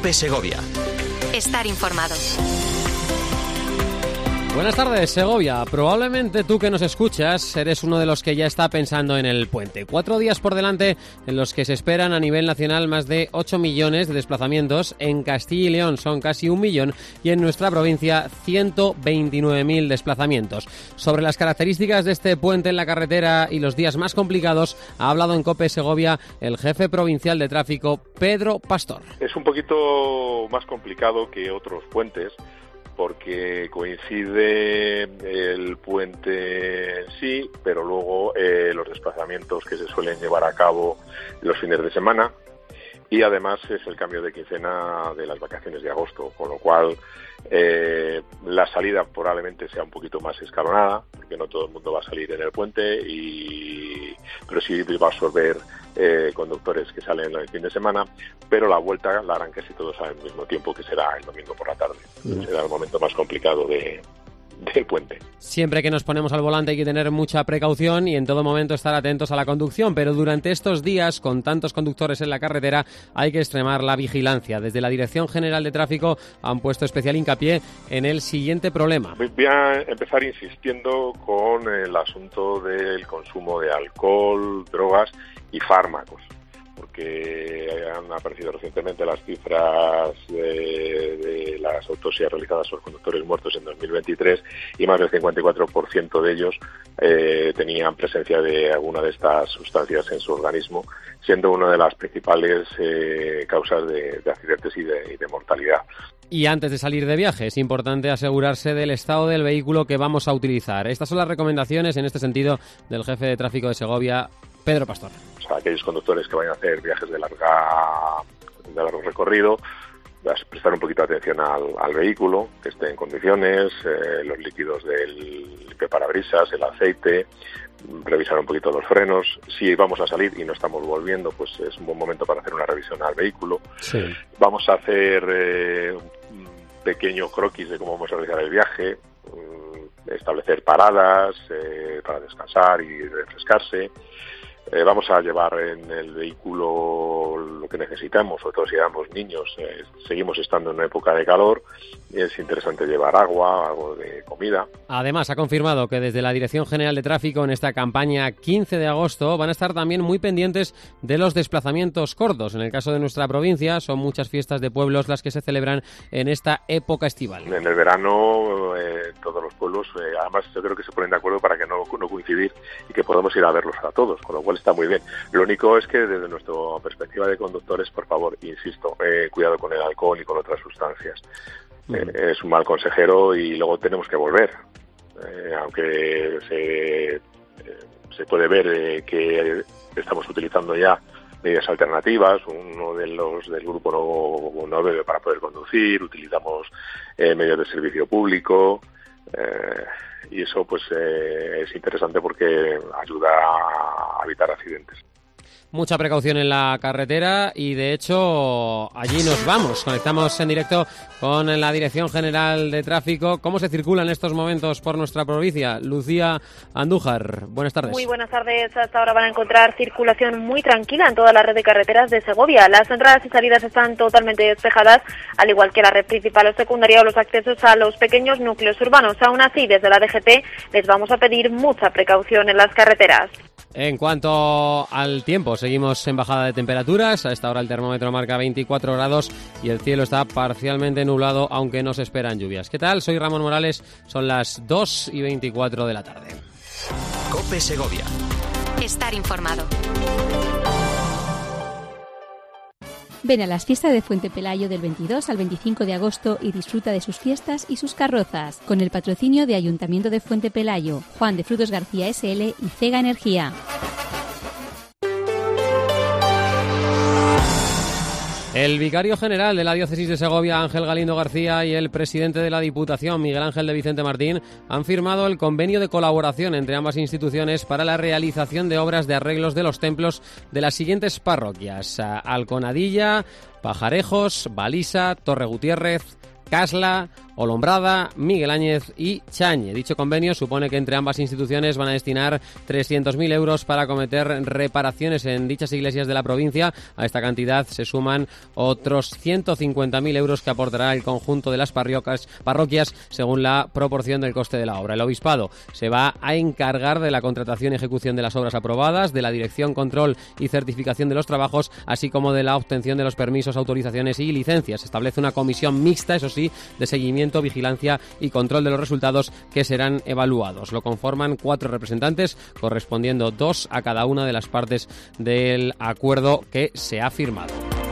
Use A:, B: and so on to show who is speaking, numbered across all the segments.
A: COPE Segovia.
B: Estar informado.
C: Buenas tardes, Segovia. Probablemente tú que nos escuchas eres uno de los que ya está pensando en el puente. 4 días por delante en los que se esperan a nivel nacional más de 8 millones de desplazamientos. En Castilla y León son casi 1 millón y en nuestra provincia 129.000 desplazamientos. Sobre las características de este puente en la carretera y los días más complicados ha hablado en COPE Segovia el jefe provincial de tráfico, Pedro Pastor.
D: Es un poquito más complicado que otros puentes, porque coincide el puente en sí, pero luego los desplazamientos que se suelen llevar a cabo los fines de semana, y además es el cambio de quincena de las vacaciones de agosto, con lo cual la salida probablemente sea un poquito más escalonada, porque no todo el mundo va a salir en el puente, pero sí va a absorber conductores que salen el fin de semana, pero la vuelta la harán casi todos al mismo tiempo, que será el domingo por la tarde. Será el momento más complicado del puente.
C: Siempre que nos ponemos al volante hay que tener mucha precaución y en todo momento estar atentos a la conducción, pero durante estos días, con tantos conductores en la carretera, hay que extremar la vigilancia. Desde la Dirección General de Tráfico han puesto especial hincapié en el siguiente problema.
D: Voy a empezar insistiendo con el asunto del consumo de alcohol, drogas y fármacos, porque han aparecido recientemente las cifras de las autopsias realizadas por conductores muertos en 2023 y más del 54% de ellos tenían presencia de alguna de estas sustancias en su organismo, siendo una de las principales causas de accidentes y de mortalidad.
C: Y antes de salir de viaje es importante asegurarse del estado del vehículo que vamos a utilizar. Estas son las recomendaciones en este sentido del jefe de tráfico de Segovia, Pedro Pastor.
D: O sea, aquellos conductores que vayan a hacer viajes de largo recorrido, prestar un poquito de atención al vehículo, que esté en condiciones, los líquidos del limpiaparabrisas, el aceite, revisar un poquito los frenos. Si vamos a salir y no estamos volviendo, pues es un buen momento para hacer una revisión al vehículo.
C: Sí.
D: Vamos a hacer un pequeño croquis de cómo vamos a realizar el viaje, establecer paradas para descansar y refrescarse. Vamos a llevar en el vehículo lo que necesitamos, sobre todo si llevamos niños. Seguimos estando en una época de calor y es interesante llevar agua, algo de comida.
C: Además, ha confirmado que desde la Dirección General de Tráfico en esta campaña 15 de agosto van a estar también muy pendientes de los desplazamientos cortos. En el caso de nuestra provincia son muchas fiestas de pueblos las que se celebran en esta época estival.
D: En el verano todos los pueblos, además yo creo que se ponen de acuerdo para que no coincidir y que podamos ir a verlos a todos, con lo cual está muy bien. Lo único es que desde nuestra perspectiva de conductores, por favor, insisto, cuidado con el alcohol y con otras sustancias. Es un mal consejero y luego tenemos que volver. Aunque se puede ver que estamos utilizando ya medidas alternativas, uno de los del grupo no bebe para poder conducir, utilizamos medios de servicio público, y eso pues es interesante porque ayuda a evitar accidentes.
C: Mucha precaución en la carretera y de hecho allí nos vamos. Conectamos en directo con la Dirección General de Tráfico. ¿Cómo se circula en estos momentos por nuestra provincia? Lucía Andújar, buenas tardes.
E: Muy buenas tardes. Hasta ahora van a encontrar circulación muy tranquila en toda la red de carreteras de Segovia. Las entradas y salidas están totalmente despejadas, al igual que la red principal o secundaria o los accesos a los pequeños núcleos urbanos. Aún así, desde la DGT les vamos a pedir mucha precaución en las carreteras.
C: En cuanto al tiempo, seguimos en bajada de temperaturas. A esta hora el termómetro marca 24 grados y el cielo está parcialmente nublado, aunque no se esperan lluvias. ¿Qué tal? Soy Ramón Morales. Son las 2:24 de la tarde.
A: COPE Segovia.
B: Estar informado.
F: Ven a las fiestas de Fuente Pelayo del 22 al 25 de agosto y disfruta de sus fiestas y sus carrozas, con el patrocinio de Ayuntamiento de Fuente Pelayo, Juan de Frutos García SL y Cega Energía.
C: El vicario general de la Diócesis de Segovia, Ángel Galindo García, y el presidente de la Diputación, Miguel Ángel de Vicente Martín, han firmado el convenio de colaboración entre ambas instituciones para la realización de obras de arreglos de los templos de las siguientes parroquias: Alconadilla, Pajarejos, Balisa, Torre Gutiérrez, Casla, Olombrada, Miguel Áñez y Chañe. Dicho convenio supone que entre ambas instituciones van a destinar 300.000 euros para acometer reparaciones en dichas iglesias de la provincia. A esta cantidad se suman otros 150.000 euros que aportará el conjunto de las parroquias según la proporción del coste de la obra. El obispado se va a encargar de la contratación y ejecución de las obras aprobadas, de la dirección, control y certificación de los trabajos, así como de la obtención de los permisos, autorizaciones y licencias. Se establece una comisión mixta, eso sí, de seguimiento, vigilancia y control de los resultados que serán evaluados. Lo conforman 4 representantes, correspondiendo 2 a cada una de las partes del acuerdo que se ha firmado.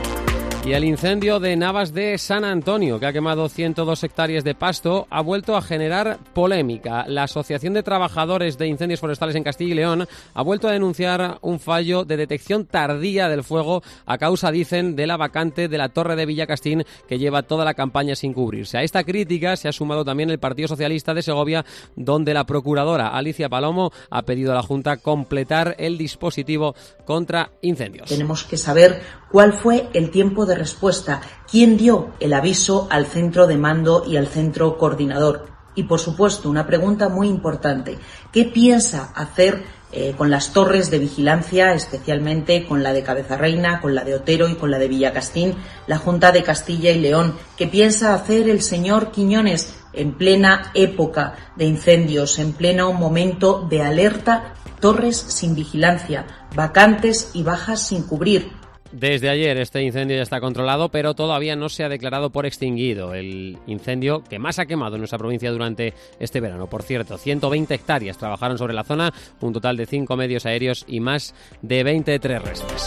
C: Y el incendio de Navas de San Antonio, que ha quemado 102 hectáreas de pasto, ha vuelto a generar polémica. La Asociación de Trabajadores de Incendios Forestales en Castilla y León ha vuelto a denunciar un fallo de detección tardía del fuego a causa, dicen, de la vacante de la Torre de Villacastín, que lleva toda la campaña sin cubrirse. A esta crítica se ha sumado también el Partido Socialista de Segovia, donde la procuradora Alicia Palomo ha pedido a la Junta completar el dispositivo contra incendios.
G: Tenemos que saber cuál fue el tiempo de respuesta, quién dio el aviso al centro de mando y al centro coordinador. Y, por supuesto, una pregunta muy importante, ¿qué piensa hacer con las torres de vigilancia, especialmente con la de Cabezarreina, con la de Otero y con la de Villacastín, la Junta de Castilla y León? ¿Qué piensa hacer el señor Quiñones en plena época de incendios, en pleno momento de alerta? Torres sin vigilancia, vacantes y bajas sin cubrir.
C: Desde ayer este incendio ya está controlado, pero todavía no se ha declarado por extinguido el incendio que más ha quemado en nuestra provincia durante este verano. Por cierto, 120 hectáreas trabajaron sobre la zona, un total de 5 medios aéreos y más de 20 terrestres.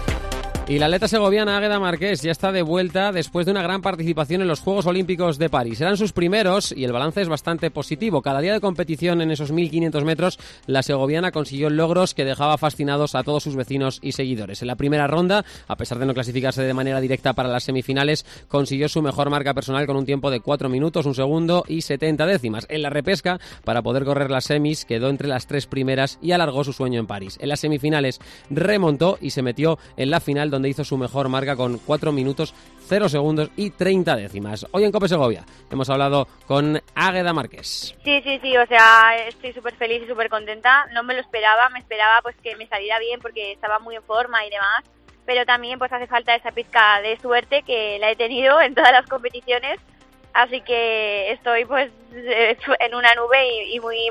C: Y la atleta segoviana Águeda Marqués ya está de vuelta después de una gran participación en los Juegos Olímpicos de París. Eran sus primeros y el balance es bastante positivo. Cada día de competición en esos 1.500 metros, la segoviana consiguió logros que dejaba fascinados a todos sus vecinos y seguidores. En la primera ronda, a pesar de no clasificarse de manera directa para las semifinales, consiguió su mejor marca personal con un tiempo de 4 minutos, 1 segundo y 70 décimas. En la repesca, para poder correr las semis, quedó entre las 3 primeras y alargó su sueño en París. En las semifinales remontó y se metió en la final, donde hizo su mejor marca con 4 minutos, 0 segundos y 30 décimas. Hoy en COPE Segovia hemos hablado con Águeda Marqués.
E: Sí, o sea, estoy súper feliz y súper contenta. No me lo esperaba, me esperaba pues que me saliera bien porque estaba muy en forma y demás, pero también pues hace falta esa pizca de suerte que la he tenido en todas las competiciones, así que estoy pues en una nube y muy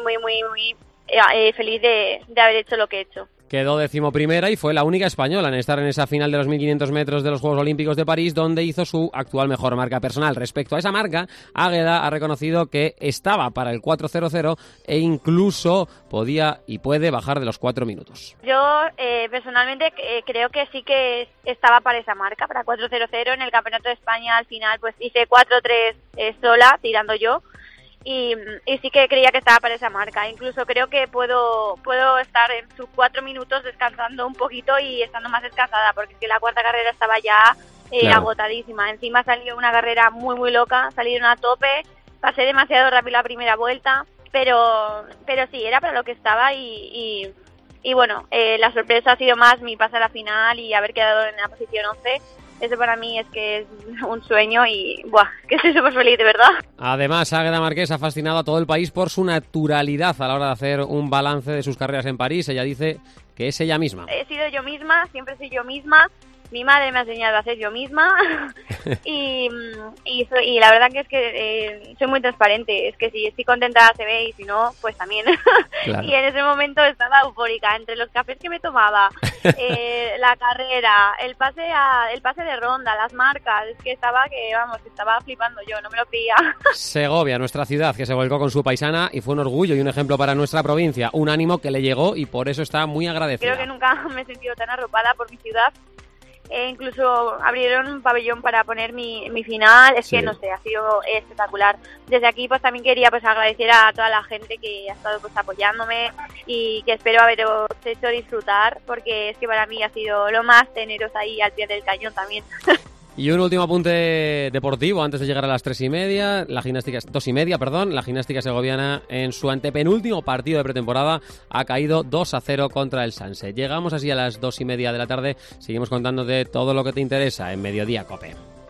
E: feliz de haber hecho lo que he hecho.
C: Quedó 11ª y fue la única española en estar en esa final de los 1.500 metros de los Juegos Olímpicos de París, donde hizo su actual mejor marca personal. Respecto a esa marca, Águeda ha reconocido que estaba para el 4.00 e incluso podía y puede bajar de los 4 minutos.
E: Yo personalmente creo que sí que estaba para esa marca, para 4.00. En el Campeonato de España al final pues hice 4.3 sola, tirando yo. Y sí que creía que estaba para esa marca. Incluso creo que puedo estar en sus 4 minutos descansando un poquito y estando más descansada, porque es que la cuarta carrera estaba ya agotadísima. Encima salió una carrera muy loca, salieron a tope, pasé demasiado rápido la primera vuelta, pero sí, era para lo que estaba y bueno, la sorpresa ha sido más mi pase a la final y haber quedado en la posición 11. Eso para mí es que es un sueño y que estoy súper feliz, de verdad.
C: Además, Águeda Marqués ha fascinado a todo el país por su naturalidad a la hora de hacer un balance de sus carreras en París. Ella dice que es ella misma.
E: He sido yo misma, siempre soy yo misma. Mi madre me ha enseñado a ser yo misma y la verdad que es que soy muy transparente. Es que si estoy contenta se ve y si no, pues también. Claro. Y en ese momento estaba eufórica entre los cafés que me tomaba, la carrera, el pase de ronda, las marcas. Es que estaba flipando yo, no me lo creía.
C: Segovia, nuestra ciudad, que se volcó con su paisana y fue un orgullo y un ejemplo para nuestra provincia. Un ánimo que le llegó y por eso está muy agradecida.
E: Creo que nunca me he sentido tan arropada por mi ciudad. Incluso abrieron un pabellón para poner mi final. Es que no sé, ha sido espectacular. Desde aquí pues también quería pues agradecer a toda la gente que ha estado pues apoyándome y que espero haberos hecho disfrutar, porque es que para mí ha sido lo más teneros ahí al pie del cañón también.
C: Y un último apunte deportivo antes de llegar a las 2:30. La gimnástica segoviana en su antepenúltimo partido de pretemporada ha caído 2-0 contra el Sanse. Llegamos así a las 2:30 de la tarde. Seguimos contándote todo lo que te interesa en Mediodía COPE.